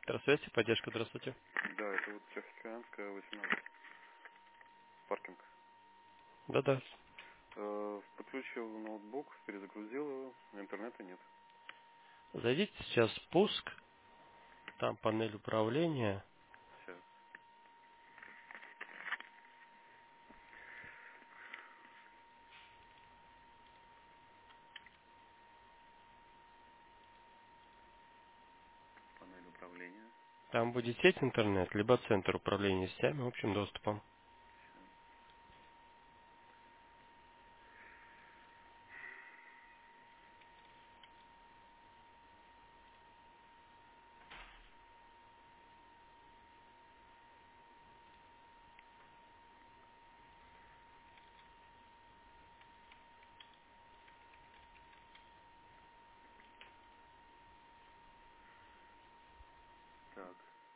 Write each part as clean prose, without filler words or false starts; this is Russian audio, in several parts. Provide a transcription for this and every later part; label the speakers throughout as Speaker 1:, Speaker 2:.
Speaker 1: Связи, поддержка, здравствуйте.
Speaker 2: Да, это вот Тихоокеанская, 18, паркинг.
Speaker 1: Да-да.
Speaker 2: Подключил ноутбук, перезагрузил его, интернета нет.
Speaker 1: Зайдите сейчас в пуск, там панель управления.
Speaker 2: Сейчас. Панель управления.
Speaker 1: Там будет сеть интернет, либо центр управления сетями общим доступом.
Speaker 2: Так,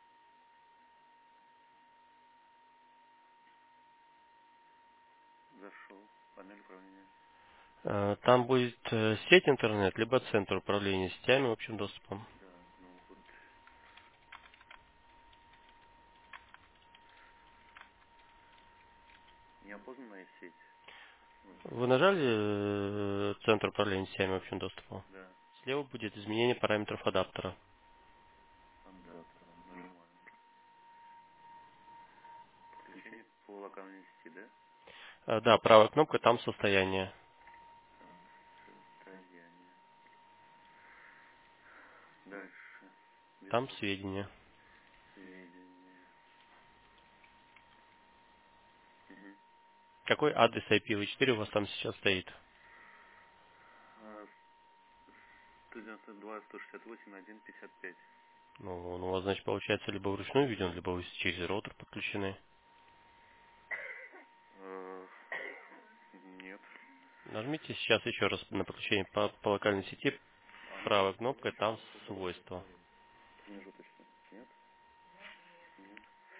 Speaker 2: зашел. Панель управления.
Speaker 1: Там будет сеть интернет, либо центр управления сетями общим доступом.
Speaker 2: Да, ну вот неопознанная сеть. Вот,
Speaker 1: Вы нажали центр управления сетями общим доступом?
Speaker 2: да,
Speaker 1: Слева будет изменение параметров адаптера.
Speaker 2: адаптер. Нажимаю. Подключение по локальной сети, да?
Speaker 1: Да, правая кнопка, там состояние.
Speaker 2: Так, состояние. Дальше.
Speaker 1: Там
Speaker 2: Ввести
Speaker 1: сведения.
Speaker 2: сведения. Угу.
Speaker 1: Какой адрес IPv4 у вас там сейчас стоит?
Speaker 2: 192, 168, 155.
Speaker 1: Ну, он у вас, значит, получается, либо вручную введен, либо вы через роутер подключены.
Speaker 2: Нет.
Speaker 1: Нажмите сейчас еще раз на подключение по локальной сети.
Speaker 2: Оно
Speaker 1: Правой
Speaker 2: есть,
Speaker 1: кнопкой
Speaker 2: еще
Speaker 1: там
Speaker 2: вот это вот
Speaker 1: свойства.
Speaker 2: стоит. Промежуточно. Нет? Нет.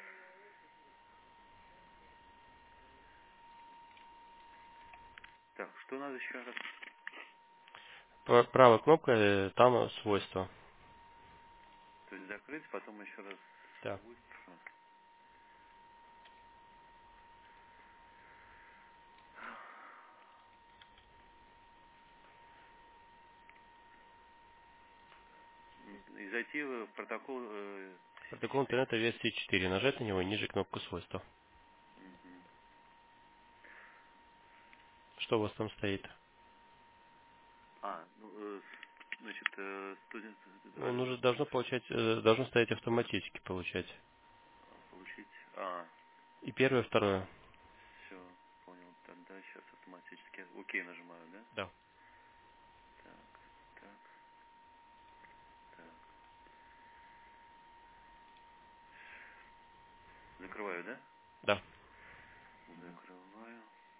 Speaker 2: Так, что надо еще раз?
Speaker 1: Правая кнопка, там свойства.
Speaker 2: То есть закрыть, потом еще раз
Speaker 1: Да.
Speaker 2: свойства. И зайти в протокол
Speaker 1: Протокол
Speaker 2: TCP/IP.
Speaker 1: интернета версии 4. Нажать на него и ниже кнопку свойства.
Speaker 2: Мгм.
Speaker 1: Что у вас там стоит?
Speaker 2: Значит, студент
Speaker 1: Он уже должно получать, должно стоять автоматически получать.
Speaker 2: получить.
Speaker 1: И первое, второе.
Speaker 2: Все, понял. Тогда сейчас автоматически. Окей нажимаю, да?
Speaker 1: Да.
Speaker 2: Так, так, так. Закрываю, да?
Speaker 1: Да.
Speaker 2: Закрываю.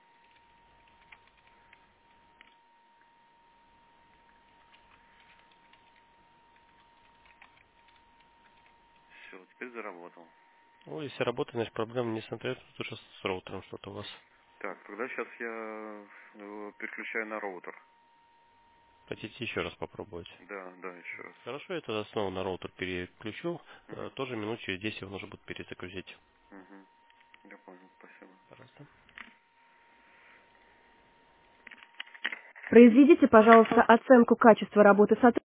Speaker 2: Все, теперь заработал.
Speaker 1: Ну, если работает, значит, проблема не с интернетом, тут уже с роутером что-то у вас.
Speaker 2: Так, тогда сейчас я переключаю на роутер.
Speaker 1: Хотите еще раз попробовать?
Speaker 2: Да, да, еще раз.
Speaker 1: Хорошо, я тогда снова на роутер переключу.
Speaker 2: Угу,
Speaker 1: Тоже минут через 10 его нужно будет перезагрузить.
Speaker 2: угу. Я понял, спасибо.
Speaker 1: Пожалуйста.
Speaker 3: Произведите, пожалуйста, оценку качества работы сотрудника.